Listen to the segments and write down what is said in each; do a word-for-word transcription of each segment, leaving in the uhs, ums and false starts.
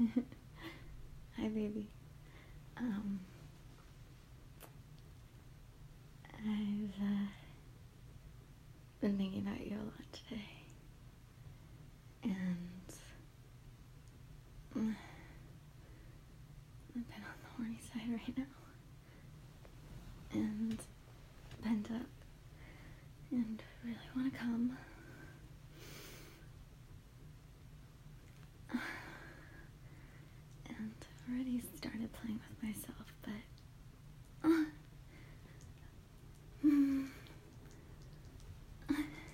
Hi, baby. Um, I've uh, been thinking about you a lot today, and uh, I've been on the horny side right now, and bent up, and really want to come. And I've already started playing with myself, but uh, mm, I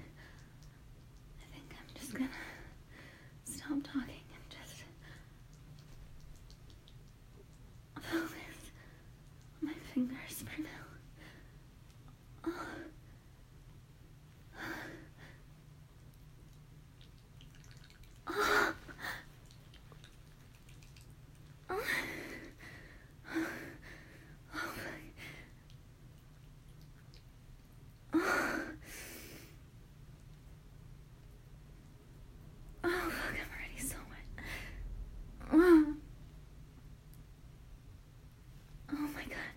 think I'm just gonna stop talking and just focus on my fingers for now. Uh, uh, uh, Oh, fuck, I'm already so wet. Oh, oh my god.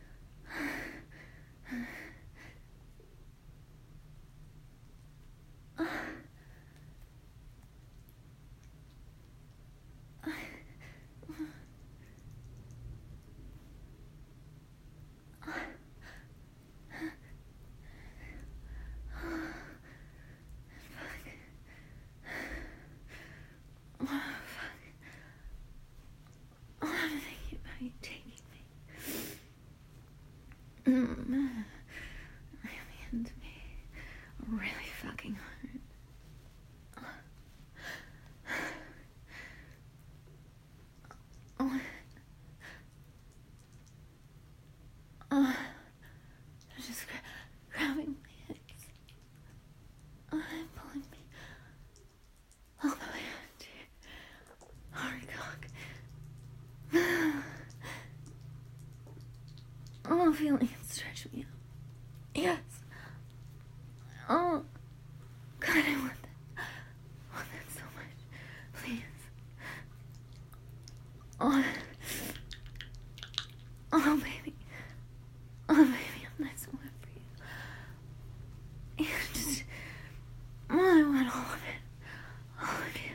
I'm thinking about you taking me. Mm. Really into me. Really fucking hard. Oh. Oh. Just gra- grabbing my hips. Oh, and pulling me all the way out to your hard cock. Oh, feeling it stretch me out. Yes. Oh, God, I want that. I want that so much. Please. Oh, oh, baby. Oh, baby, I'm nice and wet for you. You just, oh, I want all of it. All of you.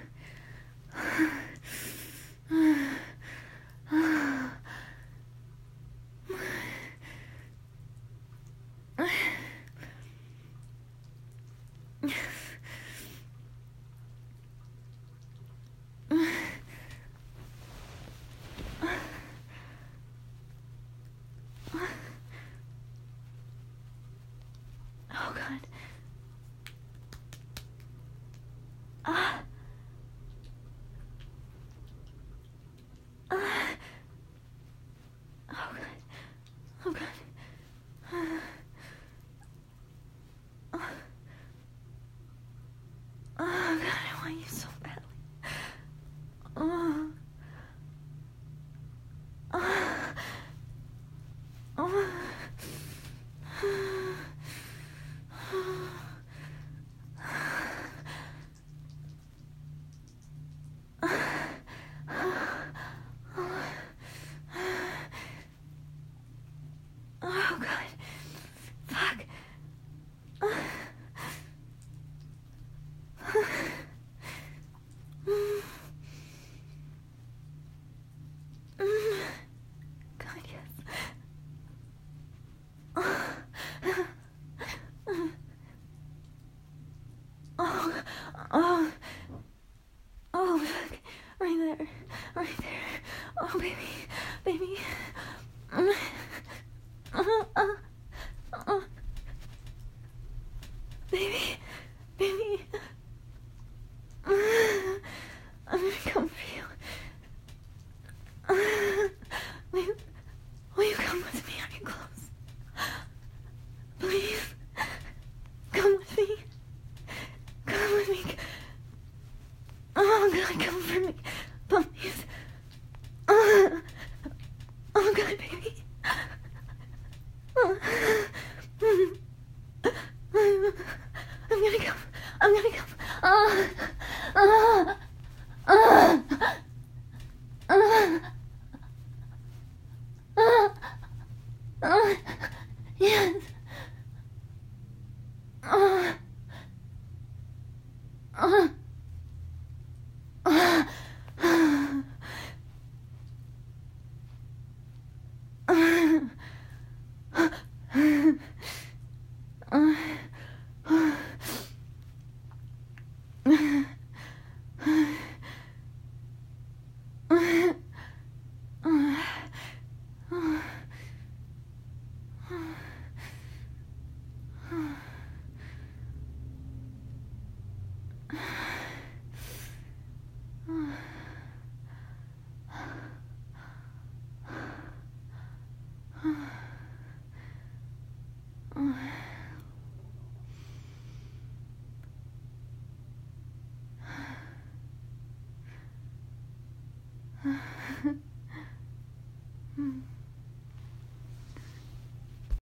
Oh, God. Ah. Ah. Oh, God. Oh, God. Ah. Oh. Oh, God, I want you so badly. Oh. Oh. Oh. Oh, God. Fuck. God, yes. Oh, oh, oh, fuck. Right there, right there. Oh, baby, baby. Uh, uh, uh. Baby, baby. Uh, I'm gonna come for you. Uh, will you, will you come with me? Are you close? Please, come with me. Come with me. Oh, God, come for me. Please. Uh, oh, God, baby. Uh, I'm gonna come. I'm gonna come. Uh, uh, uh. Uh, uh, uh, uh,